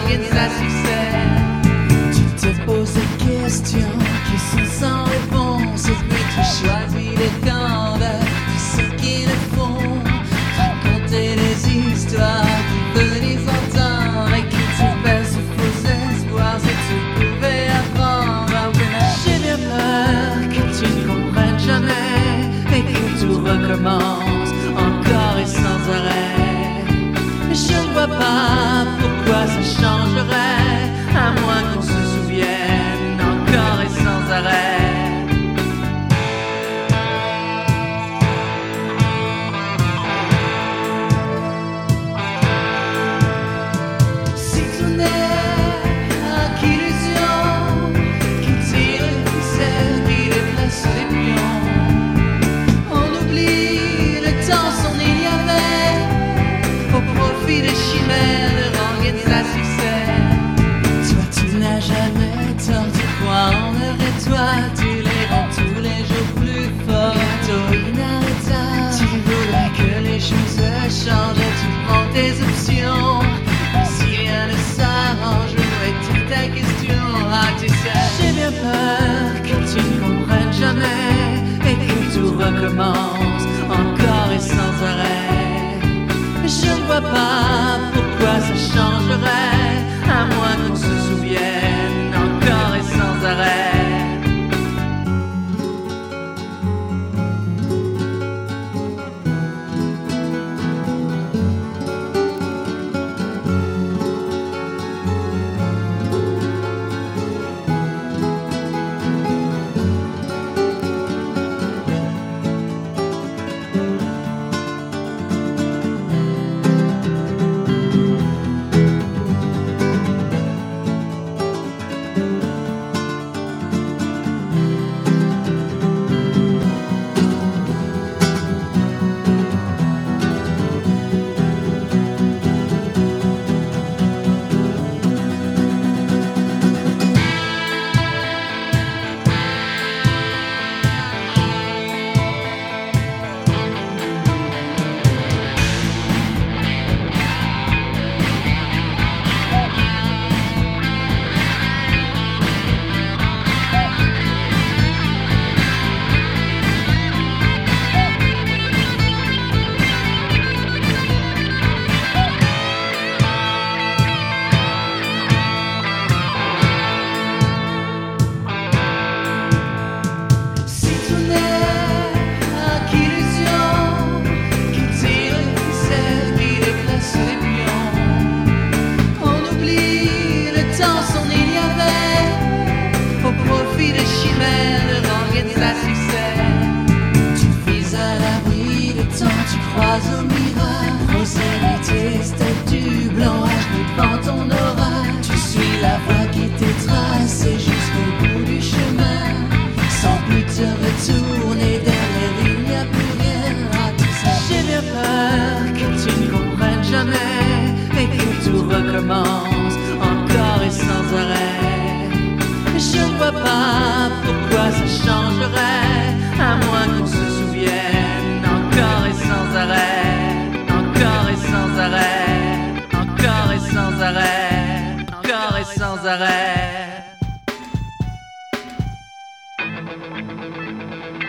organise un succès. Tu te poses des questions qui sont sans réponse, et puis tu choisis les camps de ceux qui le font. Raconter des histoires qui venissent entendre et qui te fassent faux espoirs si tu pouvais apprendre. Ah oui, mais j'ai bien peur que tu ne comprennes jamais et que tout recommence encore et sans arrêt. Je ne vois pas pourquoi ça changerait, à moins qu'on se souvienne encore et sans arrêt. Si tout n'est qu'illusion, qui tire les ficelles, qui déplace les pions, on oublie le temps, son il y avait, au profit des chimères de organiser un succès. Toi tu n'as jamais tort, tu crois en eux et toi tu les rends tous les jours plus forts. Bientôt inarrêtable, tu voudrais que les choses changent et tu prends tes options. Mais si rien ne s'arrange, où est ta question? Ah tu sais, j'ai bien peur que tu ne comprennes jamais et que tout recommence encore et sans arrêt. Je ne vois pas pourquoi ça changerait, à moins qu'on se souvienne encore et sans arrêt. Des chimères de l'organiser un succès. Tu vis à l'abri de temps, tu croises au miracle. Prosélyté, statue blanc, à genoux devant ton orage. Tu suis la voie qui t'est tracée jusqu'au bout du chemin. Sans plus te retourner, derrière il n'y a plus rien. Ah, tu sais, j'ai bien peur que tu ne comprennes jamais et que tout recommence encore et sans arrêt. Je ne vois pas pourquoi ça changerait, à moins qu'on se souvienne encore et sans arrêt, encore et sans arrêt, encore et sans arrêt, encore et sans arrêt.